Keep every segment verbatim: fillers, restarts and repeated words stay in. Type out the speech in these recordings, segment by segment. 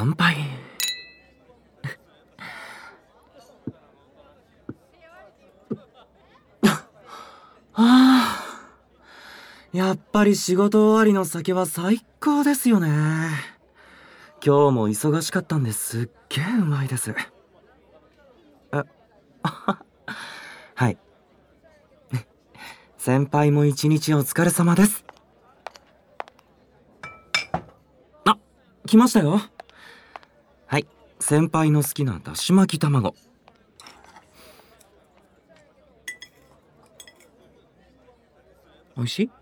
乾杯。はあ、やっぱり仕事終わりの酒は最高ですよね。今日も忙しかったんですっげえうまいです。え、はい。先輩も一日お疲れ様です。あ、来ましたよ。はい、先輩の好きなだし巻き卵。おいしい？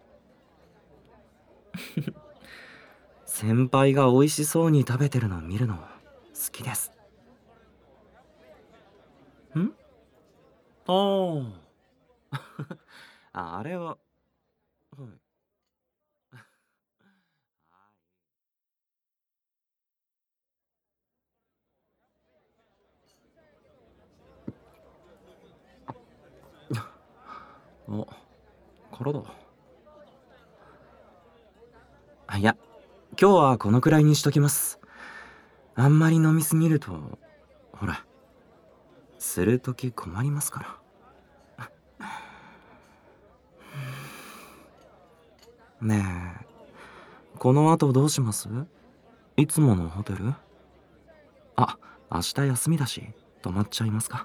先輩が美味しそうに食べてるのを見るの好きです。ん？ああ。あれは、はい。お、空だ。あ、いや、今日はこのくらいにしときます。あんまり飲みすぎると、ほら、するとき困りますから。ねえ、この後どうします？いつものホテル？あ、明日休みだし、泊まっちゃいますか？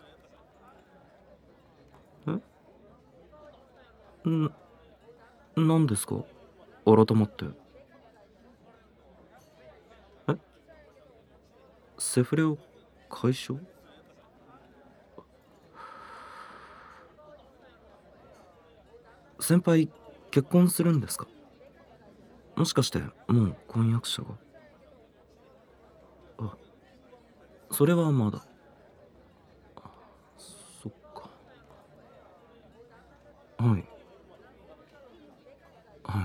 え？ん、何ですか？改まって。え？セフレを解消？先輩、結婚するんですか？もしかして、もう婚約者が。あ、それはまだ。そっか。はい。はい。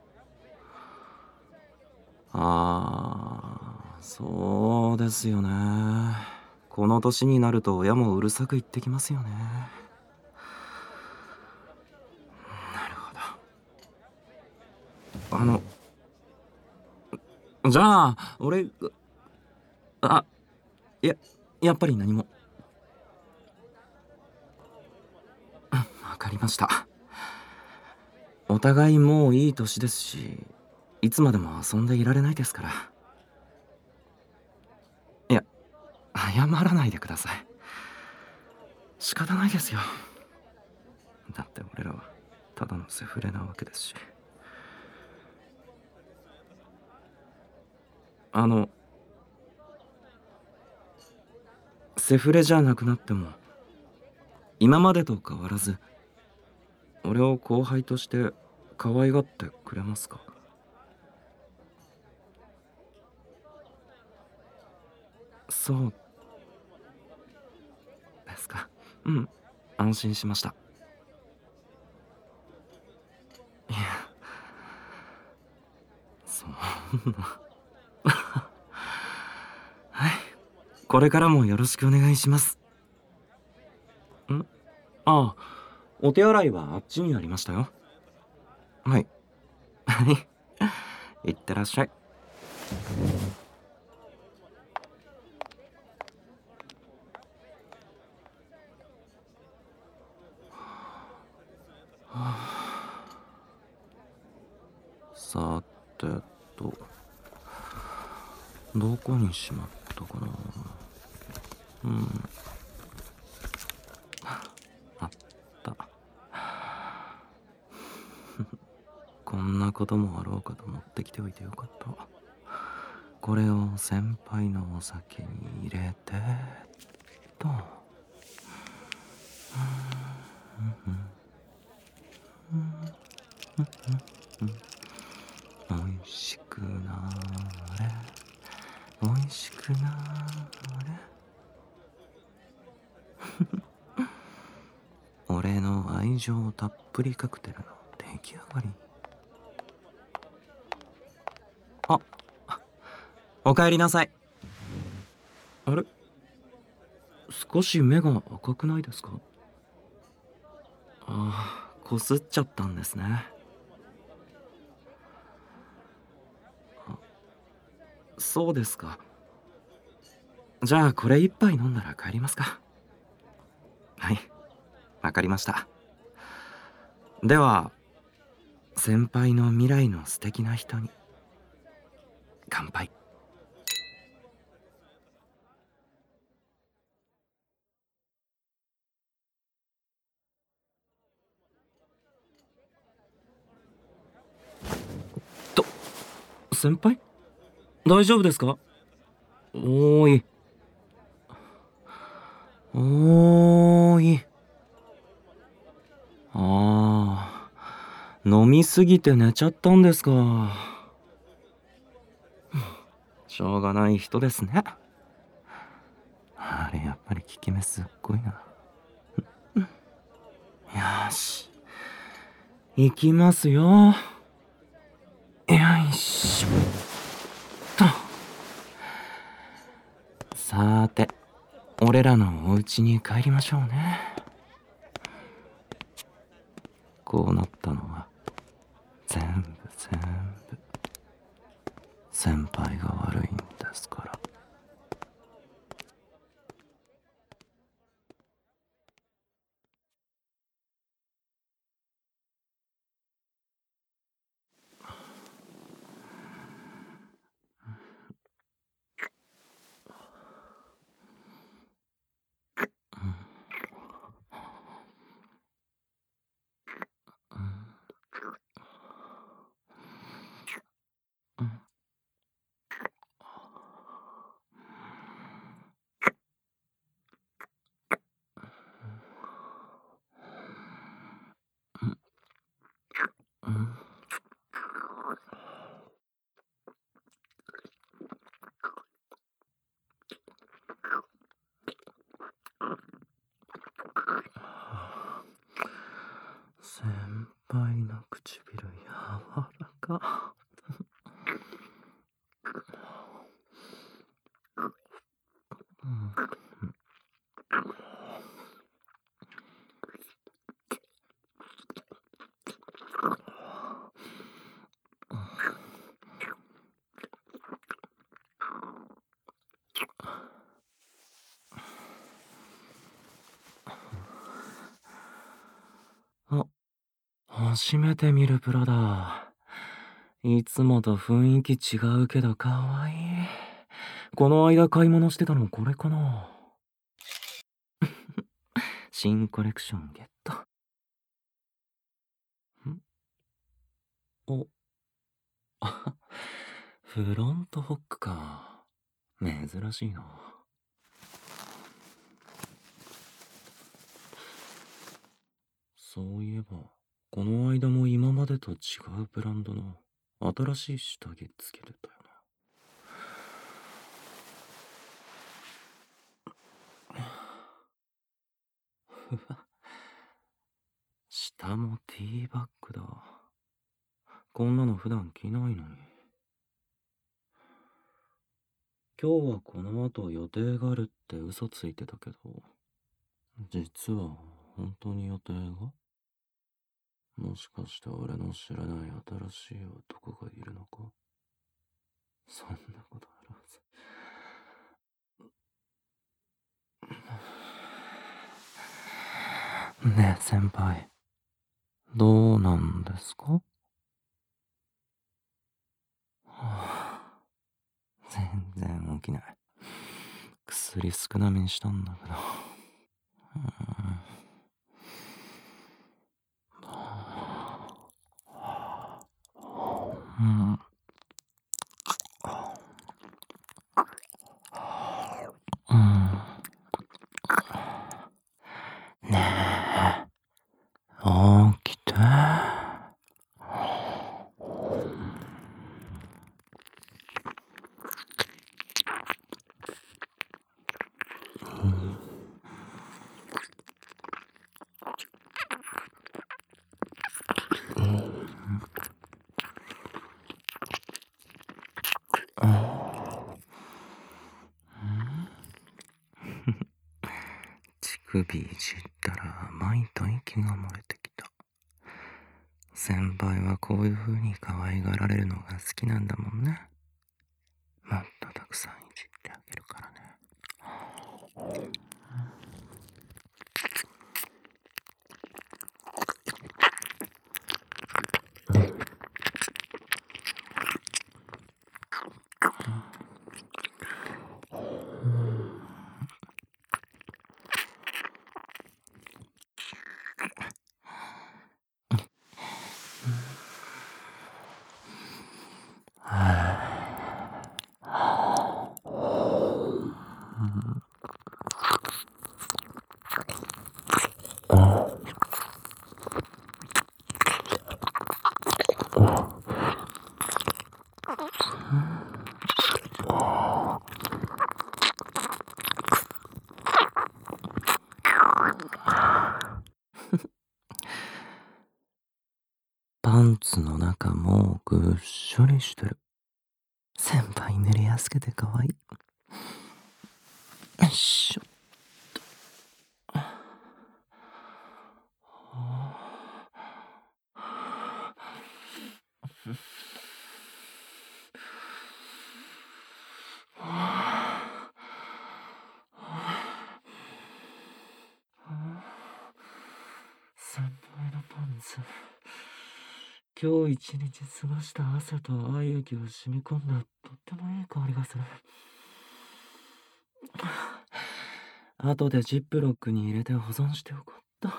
ああ、そうですよね。この年になると親もうるさく言ってきますよね。なるほど。あの、じゃあ、俺、あ、いや、やっぱり何も。わかりました。お互いもういい年ですし、いつまでも遊んでいられないですから。いや、謝らないでください。仕方ないですよ。だって俺らはただのセフレなわけですし。あの、セフレじゃなくなっても、今までと変わらず、俺を後輩として可愛がってくれますか？そうですか。うん、安心しました。いや、そんな。はい、これからもよろしくお願いします。ん？ああ、お手洗いはあっちにありましたよ。はい。はい。いってらっしゃい。さてと、どこにしまったかな。うん、あった。こんなこともあろうかと持ってきておいてよかった。これを先輩のお酒に入れてと。おいしくなれ、おいしくなれ。俺の愛情たっぷりカクテルの出来上がり。あ、おかえりなさい。あれ、少し目が赤くないですか？ああ、こすっちゃったんですね。 そうですか。じゃあこれ一杯飲んだら帰りますか。はい、わかりました。では、先輩の未来の素敵な人に乾杯。と、先輩、大丈夫ですか？おーい、おーい。ああ、飲みすぎて寝ちゃったんですか。しょうがない人ですね。あれやっぱり効き目すっごいな。よし、行きますよ。よいしょっと。さーて、俺らのお家に帰りましょうね。こうなったのは全部全部先輩が悪いんですから。先輩の唇柔らか。あ、初めて見るプラだ。いつもと雰囲気違うけどかわいい。この間買い物してたのこれかな。新コレクションゲット。んお、あ、フロントホックか。珍しいな。そういえば、この間も今までと違うブランドの新しい下着つけてたよな。ふわ。下もティーバッグだ。こんなの普段着ないのに。今日はこの後予定があるって嘘ついてたけど、実は本当に予定が？もしかして俺の知らない新しい男がいるのか？そんなことあるはず。ねえ先輩、どうなんですか？はあ、全然起きない。薬少なめにしたんだけど。うん、うん、うん。ねえ、起きて。乳首いじったら甘い吐息が漏れてきた。先輩はこういう風に可愛がられるのが好きなんだもんね。まったくさんいじってあげるからね。パンツの中もうぐっしょりしてる。先輩塗りやすくてかわいい。よいしょ。先輩のパンツ。今日一日過ごした汗と愛液を染み込んだとってもいい香りがする。後でジップロックに入れて保存しておこうっと。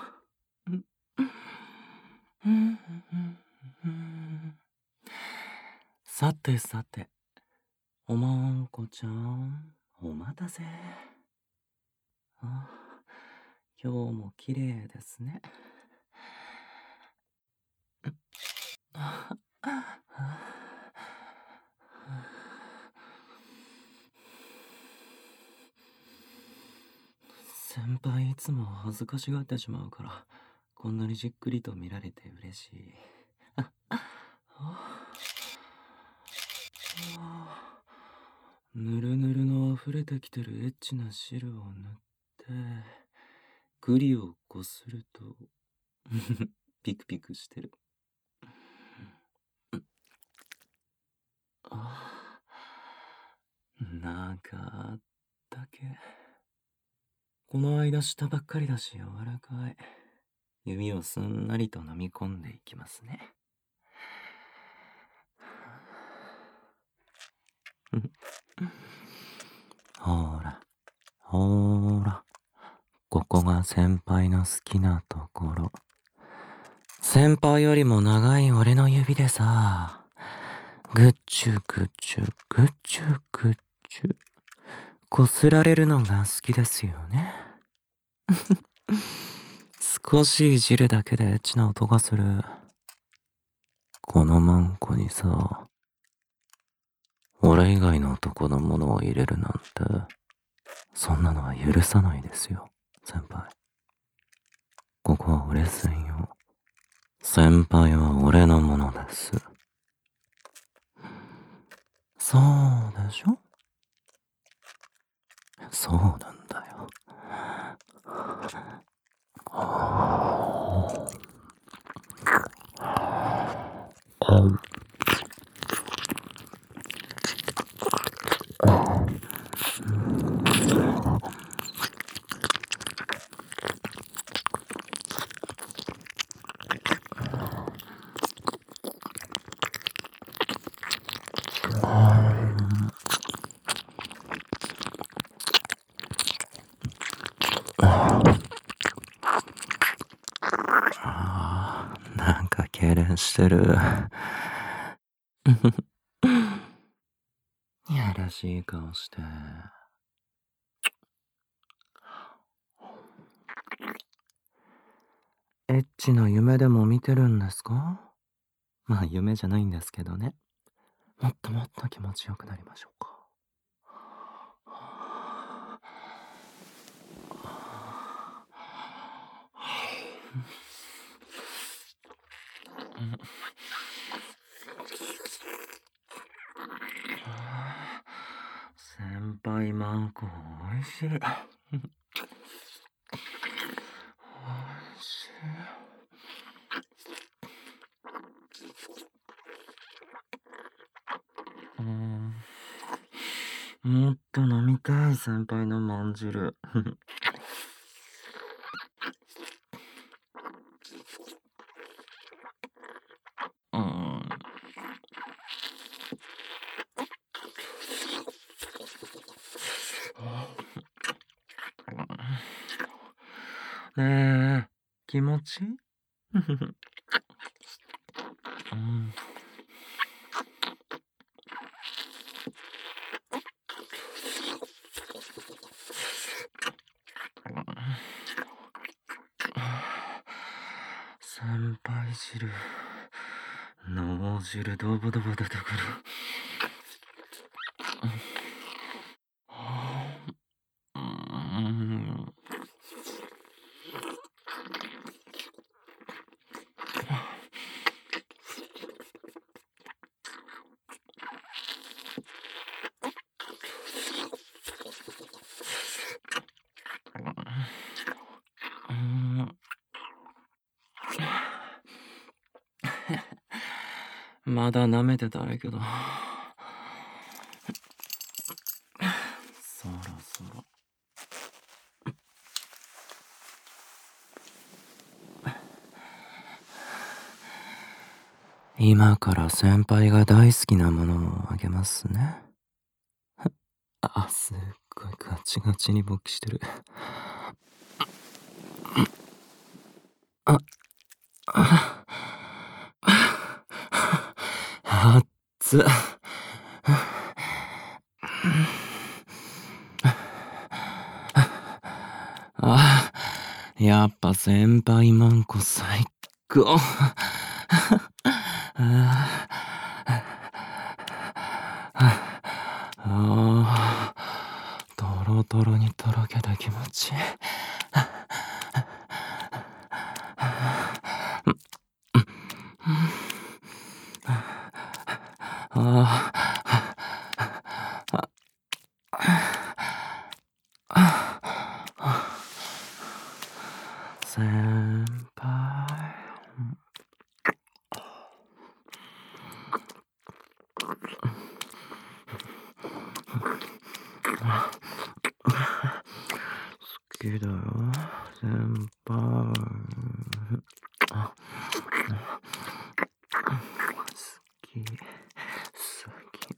さてさて、おまんこちゃん、お待たせ。あ、今日も綺麗ですね。先輩いつも恥ずかしがってしまうから、こんなにじっくりと見られて嬉しい。ぬるぬるの溢れてきてるエッチな汁を塗って、グリをこすると、ピクピクしてる。ああ、なんかあったけ。この間したばっかりだし柔らかい。指をすんなりと飲み込んでいきますね。ほーら、ほーら。ここが先輩の好きなところ。先輩よりも長い俺の指でさ、ぐっちゅぐっちゅ、ぐっちゅぐっちゅ、こすられるのが好きですよね。少しいじるだけでエッチな音がする。このマンコにさ、俺以外の男のものを入れるなんて、そんなのは許さないですよ、先輩。ここは俺専用。先輩は俺のものです。そうでしょ？そうなんだよ。あー、なんか痙攣してる。やらしい顔して。エッチな夢でも見てるんですか？まあ夢じゃないんですけどね。もっともっと気持ちよくなりましょうか。先輩マンコおいしい。おいしい。うーん。うーもっと飲みたい、先輩のまんじる。うん。ねえ、気持ちいいうん。先輩汁、脳汁ドボドボ出てくる。うん。うんまだ舐めてたらいいけど。そろそろ。今から先輩が大好きなものをあげますね。あ、すっごいガチガチに勃起してる。あ、あ、あっつ。あ、やっぱ先輩マンコ最高。ああ、トロトロにとろけた気持ちいい。ああ、先輩。好きだよ、先輩。あ、好き、好き。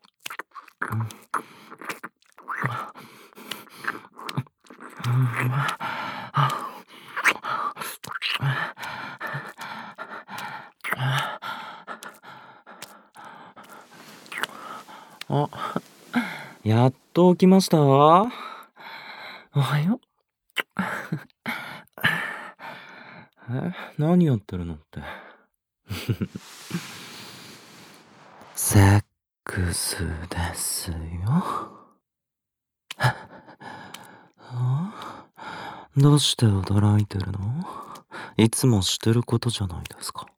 あ、やっと起きました？おはよう。え、何やってるのって。セックスですよ。あ、どうして驚いてるの？いつもしてることじゃないですか。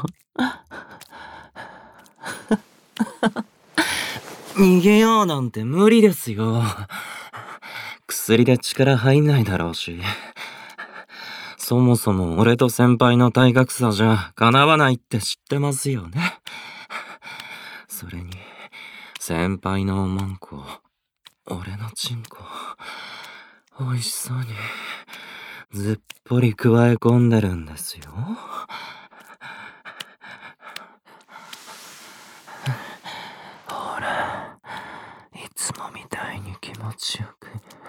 逃げようなんて無理ですよ。薬で力入んないだろうし。そもそも俺と先輩の体格差じゃ叶わないって知ってますよね。それに、先輩のおまんこ、俺のチンコ、美味しそうに、ずっぽり加え込んでるんですよ。ほら、いつもみたいに気持ちよく、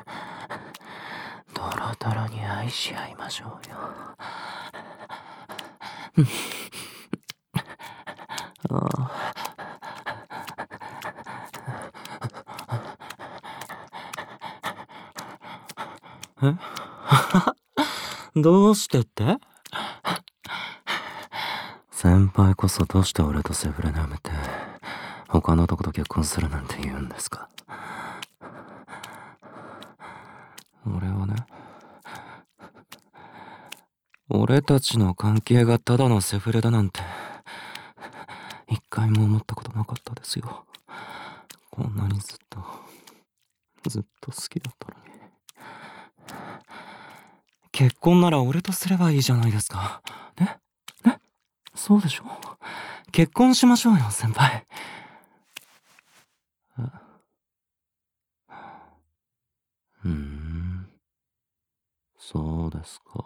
ドロドロに愛し合いましょうよ。えどうしてって？先輩こそどうして俺とセフレ舐めて他の男と結婚するなんて言うんですか？俺はね、俺たちの関係がただのセフレだなんて一回も思ったことなかったですよ。こんなにずっとずっと好きだったのに。結婚なら俺とすればいいじゃないですか。ねね、そうでしょ。結婚しましょうよ、先輩。 そうですか。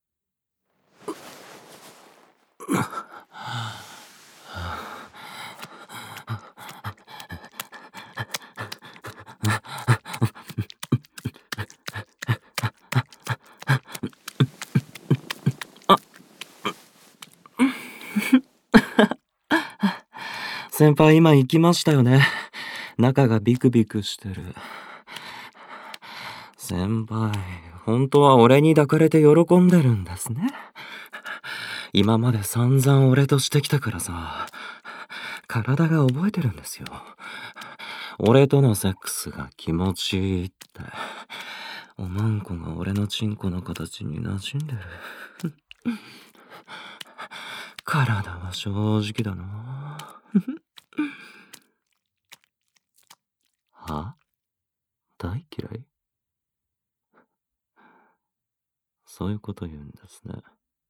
先輩今行きましたよね。中がビクビクしてる。先輩、本当は俺に抱かれて喜んでるんですね。今まで散々俺としてきたからさ、体が覚えてるんですよ。俺とのセックスが気持ちいいって。おまんこが俺のチンコの形に馴染んでる。体は正直だな。は？大嫌い？そういうこと言うんですね。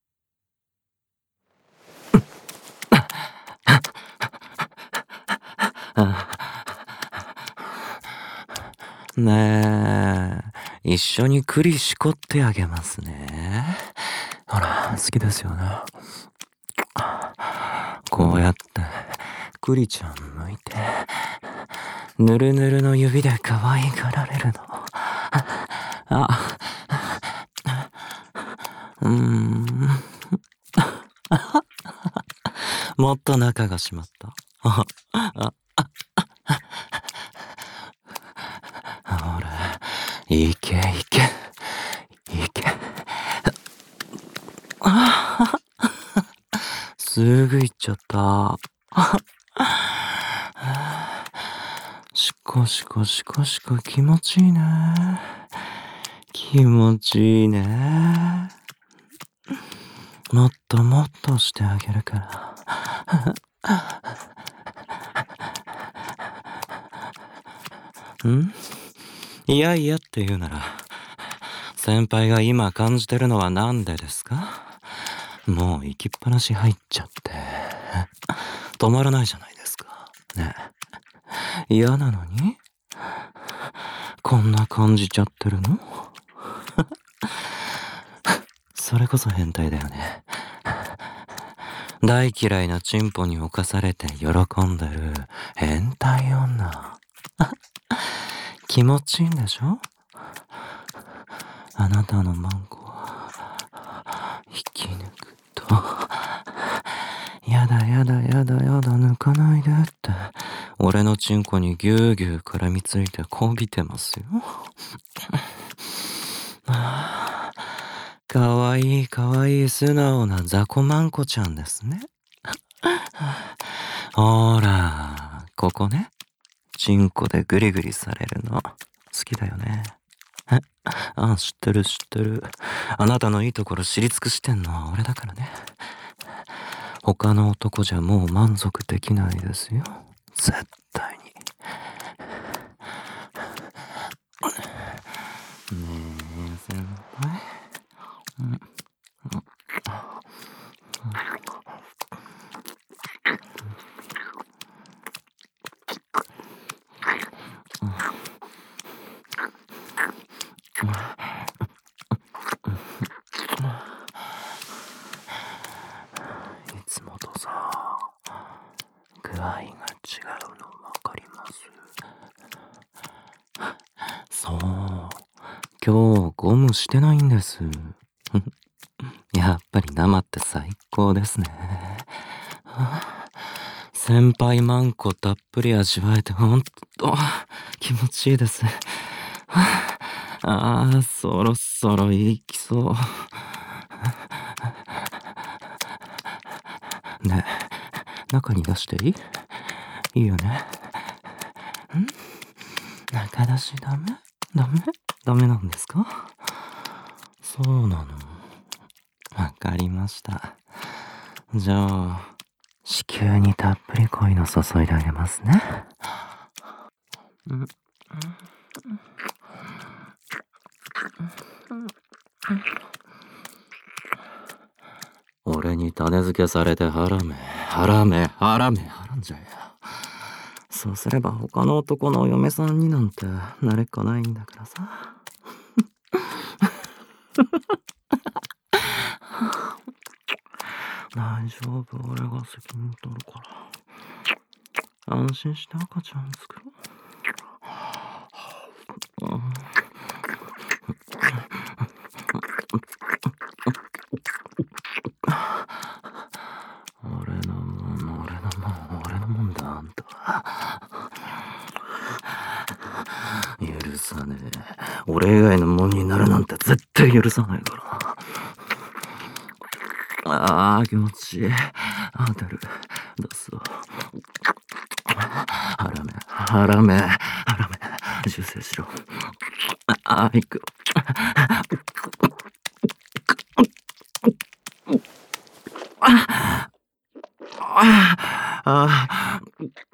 ねえ、一緒に栗しこってあげますね。ほら、好きですよね。こうやって、栗ちゃん剥いて、ぬるぬるの指で可愛がられるの。あ、うーん。もっと中がしまった。あ、あ、ほら、いけいけ、いけ。あ、すぐ行っちゃった。しこしこしこしこ気持ちいいね。気持ちいいね。もっともっとしてあげるから。ん？いやいやって言うなら、先輩が今感じてるのはなんでですか？もう行きっぱなし入っちゃって、止まらないじゃないですか。ねえ。嫌なのに？こんな感じちゃってるの？それこそ変態だよね。大嫌いなチンポに侵されて喜んでる変態女。気持ちいいんでしょ？あなたのマンコは引き抜くと、やだやだやだやだ抜かないでって俺のチンコにぎゅうぎゅう絡みついてこびてますよ。かわいいかわいい素直な雑魚マンコちゃんですね。ほら、ここね。チンコでグリグリされるの好きだよね。え、あ、知ってる知ってる。あなたのいいところ知り尽くしてんのは俺だからね。他の男じゃもう満足できないですよ。絶対に。ねえ、先輩。うん。いつもとさ、具合が違うの分かります？そう。今日ゴムしてないんです。やっぱり生って最高ですね。先輩マンコたっぷり味わえてほんと気持ちいいです。ああ、そろそろ行きそう。ねえ、中に出していい？いいよね。ん？中出しダメ？ダメ？ダメなんですか？そうなの。わかりました。じゃあ、子宮にたっぷり濃いの注いであげますね。俺に種付けされてハラメ、ハラメ、ハラメ、ハラんじゃえよ。そうすれば他の男のお嫁さんになんてなれっこないんだからさ。 大丈夫、俺が責任取るから。安心して赤ちゃん作ろう。うん俺のもん、俺のもん、俺のもんだ、あんた。許さねえ。俺以外のもんになるなんて絶対許さないから。ああ、気持ちいい。当たる。出すわ。ハラメ、ハラメ、ハラメ。修正しろ。ああ、行く。ああ、あ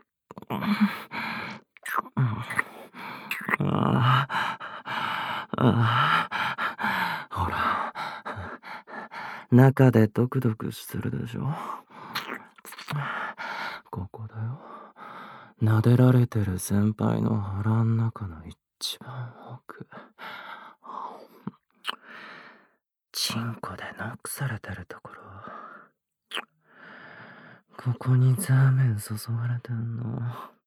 あ、ほら、中でドクドクしてるでしょ。ここだよ。撫でられてる先輩の腹ん中の一番奥。チンコでノックされてるところ。ここにザーメン注がれてんの。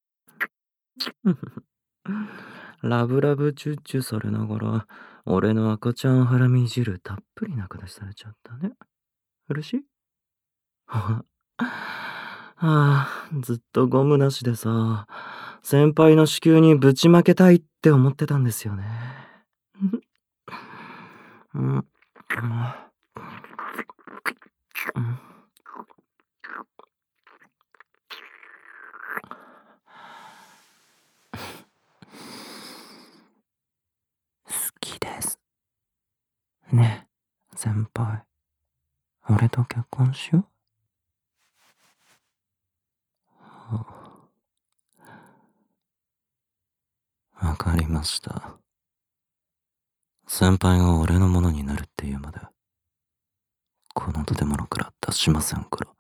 ラブラブチュッチュされながら、俺の赤ちゃんハラミ汁たっぷり中出しされちゃったね。嬉しい？はあ、ずっとゴムなしでさ、先輩の子宮にぶちまけたいって思ってたんですよね。うん、うん、好きです。ねえ、先輩。俺と結婚しよう。わかりました。先輩が俺のものになるっていうまで、この建物から出しませんから。